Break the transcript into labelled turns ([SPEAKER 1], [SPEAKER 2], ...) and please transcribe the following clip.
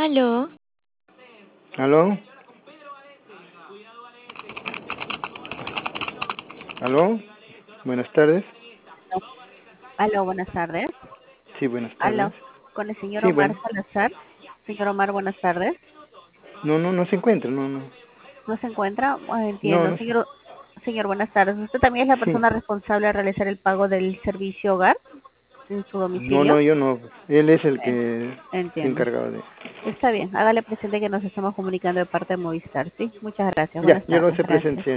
[SPEAKER 1] Aló,
[SPEAKER 2] ¿Aló? ¿Aló? Buenas tardes.
[SPEAKER 3] Aló, buenas tardes.
[SPEAKER 2] Sí, buenas tardes.
[SPEAKER 3] Aló, con el señor
[SPEAKER 2] Sí,
[SPEAKER 3] Omar
[SPEAKER 2] bueno.
[SPEAKER 3] Salazar. Señor Omar, buenas tardes.
[SPEAKER 2] No se encuentra, no.
[SPEAKER 3] ¿No se encuentra?
[SPEAKER 2] No,
[SPEAKER 3] Entiendo.
[SPEAKER 2] no sé.
[SPEAKER 3] Señor, buenas tardes. ¿Usted también es la
[SPEAKER 2] Sí.
[SPEAKER 3] persona responsable de realizar el pago del servicio hogar en su
[SPEAKER 2] No,
[SPEAKER 3] domicilio?
[SPEAKER 2] yo no. Él es el
[SPEAKER 3] Eh,
[SPEAKER 2] que se
[SPEAKER 3] Entiendo.
[SPEAKER 2] encargado de...
[SPEAKER 3] Está bien. Hágale presente que nos estamos comunicando de parte de Movistar, ¿sí? Muchas gracias.
[SPEAKER 2] Ya,
[SPEAKER 3] Buenas
[SPEAKER 2] yo lo
[SPEAKER 3] tardes.
[SPEAKER 2] sé
[SPEAKER 3] Gracias.
[SPEAKER 2] presenciar.